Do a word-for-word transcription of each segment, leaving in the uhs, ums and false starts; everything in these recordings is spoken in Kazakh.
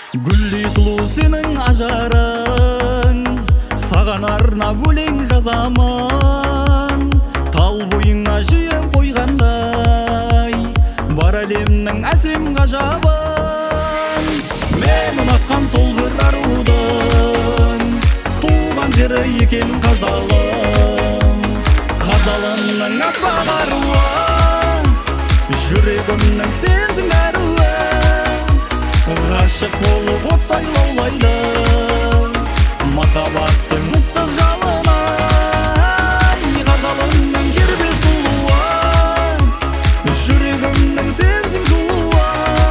Гүлдей сұлу сенің ажарың, саған арнап өлең жазамын. Тал бойыңа жиі қойғандай, бар әлемнің әсем ғажабын. Мен ұнатқан сол бір арудың, туған жері екен Қазалым. Қазалымның аппақ аруы, жүрегімнің сенсің әруі. Ғашық болып оттай лаулайды, махаббаттың ыстық жалыны. Қазалымның кербез сұлуы, жүрегімнің сенсің жылуы.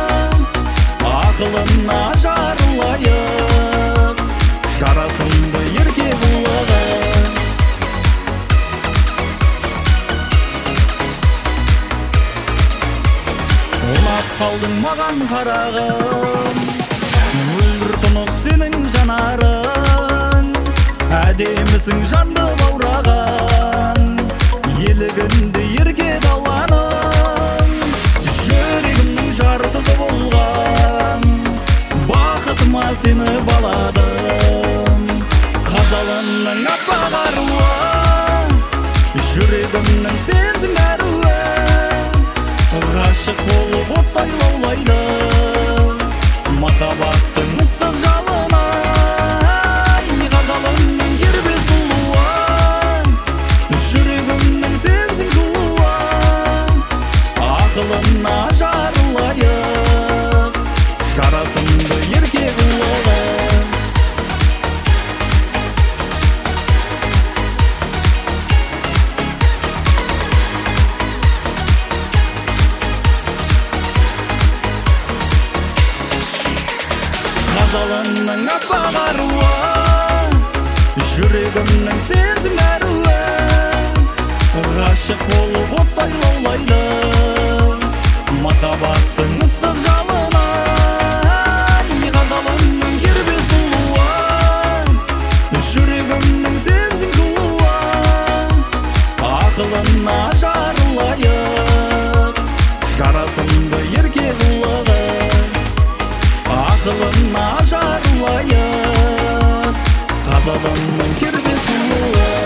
Ақылына жарылайық, жарасымды ерке қылығы. Ұнап қалдың маған қарағым, мөлдір тұнық сенің жанарың. Әдемісің жанды баураған, елігінді ерке даланың. Жүрегімнің жартысы болған, бақытыма сені баладым. Қазалымның аппақ аруы, жүрегімнің сенсің әруі. Ғашық болып оттай лаулайды, махаббаттың ыстық жалыны. Қазалымның кербез сұлуы, жүрегімнің сенсің жылуы. Ақылына жарылайық, жарасымды ерке қылығы. Қазалымның аппақ аруы, жүрегімнің сенсің әруі. Ғашық болып оттай лаулайды, махаббаттың ыстық жалыны. Қазалымның кербез сұлуы, жүрегімнің сенсің жылуы. Ақылына жарылайық, жарасымды ерке қылығы. Ақылына жарылайық, Қазалымның кербез сұлуы.